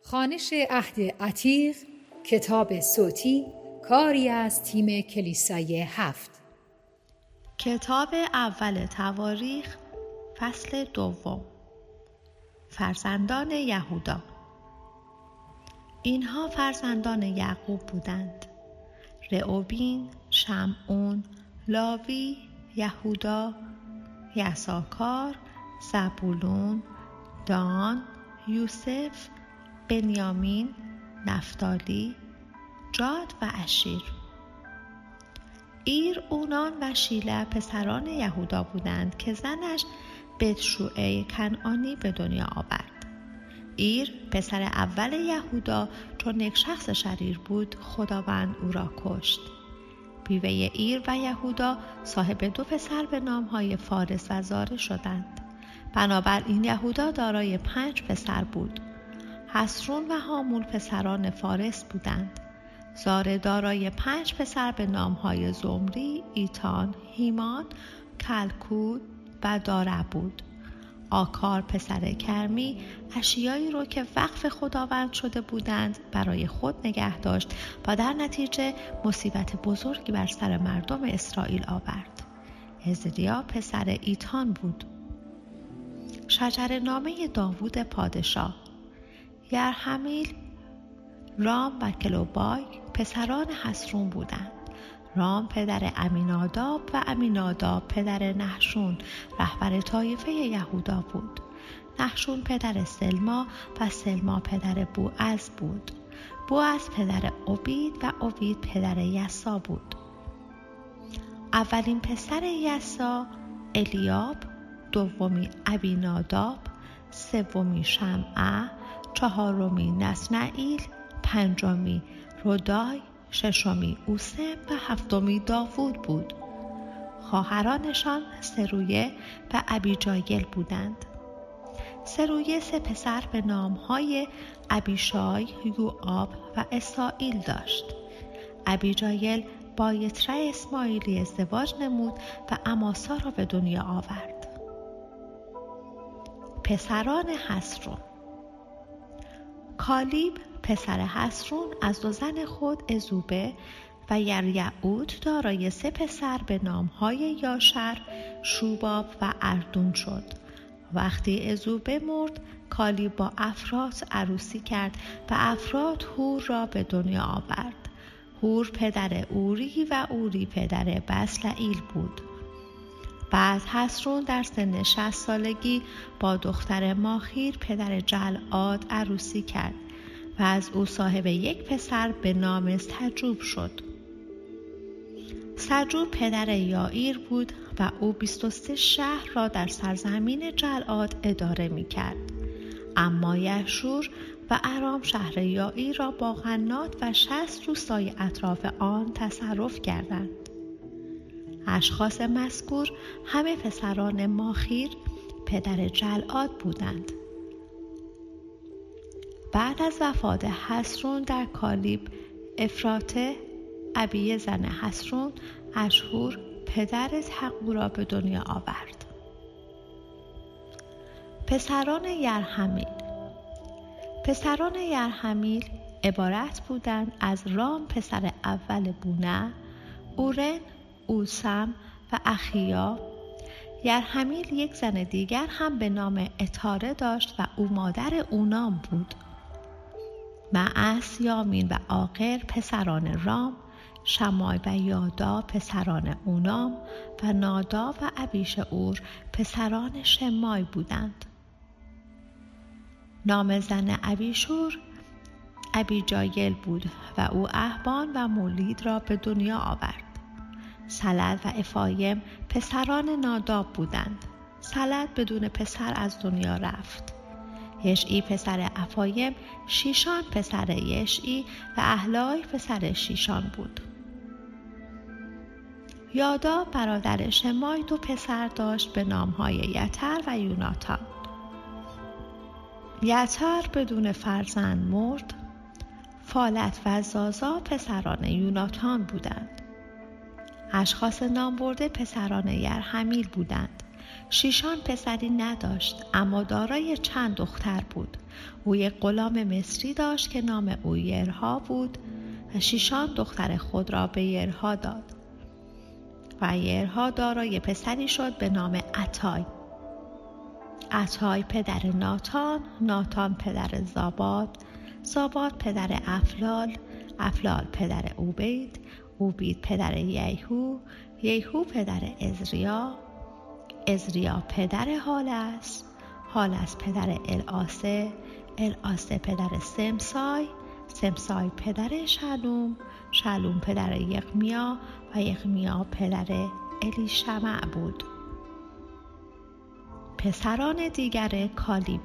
خوانش عهد عتیق، کتاب صوتی، کاری از تیم کلیسای 7. کتاب اول تواریخ، فصل 2. فرزندان یهودا. اینها فرزندان یعقوب بودند: رئوبین، شمعون، لاوی، یهودا، یساکار، زبولون، دان، یوسف، بنیامین، نفتالی، جاد و اشیر. ایر، اونان و شیله پسران یهودا بودند که زنش بتشوعه کنعانی به دنیا آورد. ایر پسر اول یهودا چون یک شخص شریر بود، خداوند او را کشت. بیوه ایر و یهودا صاحب 2 پسر به نامهای فارس و زاره شدند. بنابراین یهودا دارای 5 پسر بود. حسرون و هامول پسران فارس بودند. زاره دارای 5 پسر به نامهای زمری، ایتان، هیمان، کلکود و داره بود. آکار پسر کرمی اشیایی رو که وقف خداوند شده بودند برای خود نگه داشت و در نتیجه مصیبت بزرگی بر سر مردم اسرائیل آورد. حزقیا پسر ایتان بود. شجره‌نامه داوود پادشاه. یرحمیل، رام و کلوبای پسران حسرون بودند. رام پدر امیناداب و امیناداب پدر نحشون رهبر طایفه یهودا بود. نحشون پدر سلما و سلما پدر بوعز بود. بوعز پدر عبید و عبید پدر یسا بود. اولین پسر یسا الیاب، دومی ابیناداب، سومی شمعه، 4می نسنائیل، 5می رودای، 6می اوسم و 7می داوود بود. خواهرانشان سرویه و ابیجایل بودند. سرویه 3 پسر به نامهای ابیشای، یوآب و اسرائیل داشت. ابیجایل با یتره اسماعیلی ازدواج نمود و اماسا را به دنیا آورد. پسران حسرون. کالیب پسر حسرون از 2 زن خود ازوبه و یریعود دارای 3 پسر به نامهای یاشر، شوباب و اردون شد. وقتی ازوبه مرد، کالیب با افرات عروسی کرد و افرات هور را به دنیا آورد. هور پدر اوری و اوری پدر بسلعیل بود. بعد حسرون در سن 60 سالگی با دختر ماخیر پدر جلعاد عروسی کرد و از او صاحب 1 پسر به نام سجوب شد. سجوب پدر یائیر بود و او 23 شهر را در سرزمین جلعاد اداره می کرد. اما یشور و ارام شهر یائیر را با غنات و 60 روستای اطراف آن تصرف کردند. اشخاص مذکور همه پسران ماخیر پدر جلعاد بودند. بعد از وفات حسرون در کالیب، افراته ابی زن حسرون اشهور پدر حقو را به دنیا آورد. پسران یرحمیل. پسران یرحمیل عبارت بودند از رام پسر اول بونه، اورن، اوسم و اخیا. یرحمیل 1 زن دیگر هم به نام اتاره داشت و او مادر اونام بود. معس، یامین و آقر پسران رام، شمای و یادا پسران اونام و نادا و ابیشعور پسران شمای بودند. نام زن ابیشور ابیجایل بود و او احبان و مولید را به دنیا آورد. سلد و افایم پسران ناداب بودند. سلد بدون پسر از دنیا رفت. یشعی پسر افایم، شیشان پسر یشعی و احلای پسر شیشان بود. یادا برادر شمای 2 پسر داشت به نامهای یتر و یوناتان. یتر بدون فرزند مرد. فالت و زازا پسران یوناتان بودند. اشخاص نام برده پسران یرحمیل بودند: شیشان پسری نداشت، اما دارای چند دختر بود. او یک غلام مصری داشت که نام او یرها بود و شیشان دختر خود را به یرها داد و یرها دارای پسری شد به نام عطای. عطای پدر ناتان، ناتان پدر زاباد، زاباد پدر افلال، افلال پدر اوبید، اوبید پدر یهو، یهو پدر ازریا، ازریا پدر حالس، حالس پدر العاسه، العاسه پدر سمسای، سمسای پدر شلوم، شلوم پدر یغمیا و یغمیا پدر الیشمع بود. پسران دیگر کالیب.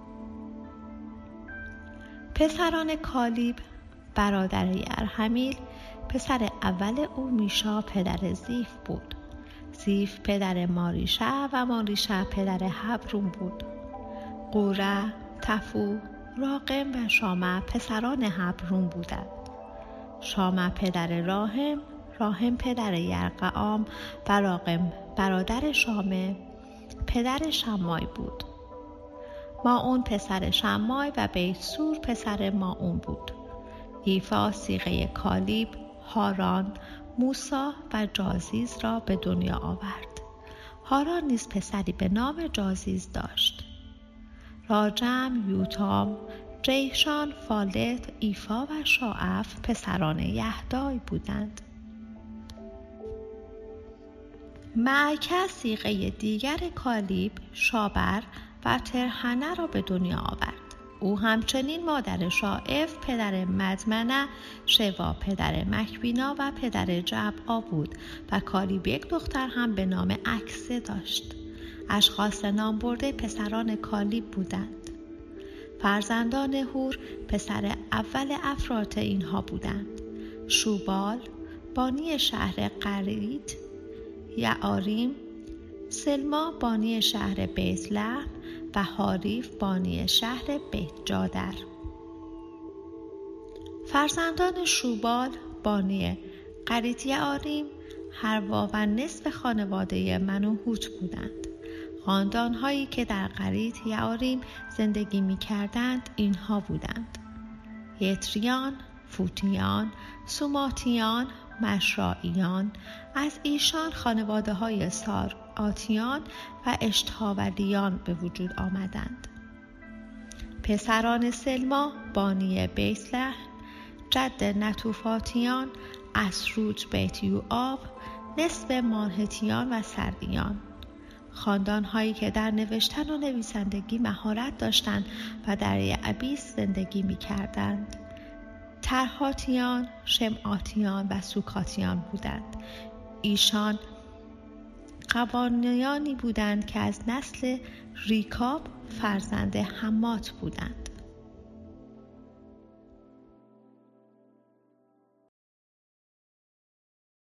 پسران کالیب برادر یرحمیل، پسر اول او میشا پدر زیف بود. زیف پدر ماریشه و ماریشه پدر هبرون بود. قوره، تفو، راقم و شامه پسران هبرون بودند. شامه پدر راهم، راهم پدر یرقعام و راقم برادر شامه پدر شمای بود. ماعون پسر شمای و بیتسور پسر ماعون بود. ایفا صیغه کالیب، هاران، موسی و جازیز را به دنیا آورد. هاران نیز پسری به نام جازیز داشت. راجم، یوتام، جیشان، فالت، ایفا و شاعف پسران یهدای بودند. معکه صیغه دیگر کالیب، شابر و ترحنه را به دنیا آورد. او همچنین مادر شائف پدر مدمنه، شوا پدر مکبینا و پدر جبعا بود و کالیب یک دختر هم به نام عکسه داشت. اشخاص نام برده پسران کالیب بودند. فرزندان هور پسر اول افراط اینها بودند: شوبال بانی شهر قرید، یعاریم، سلما بانی شهر بیت لحم و حاریف بانی شهر بیت جادر. فرزندان شوبال بانی قرید یعاریم، حروا و نصف خانواده منوحوت بودند. خاندان‌هایی که در قرید یعاریم زندگی می‌کردند اینها بودند: یتریان، فوتیان، سوماتیان، مشرائیان. از ایشان خانواده‌های سارآتیان و اشتهاولیان به وجود آمدند. پسران سلما بانی بیت لحم، جد نتوفاتیان، اسروج بیت یوآب، نصف مانهتیان و سردیان. خاندان‌هایی که در نوشتن و نویسندگی مهارت داشتند و در یعبیس زندگی می‌کردند: ترهاتیان، شمعاتیان و سوکاتیان بودند. ایشان قبانیانی بودند که از نسل ریکاب فرزند حمات بودند.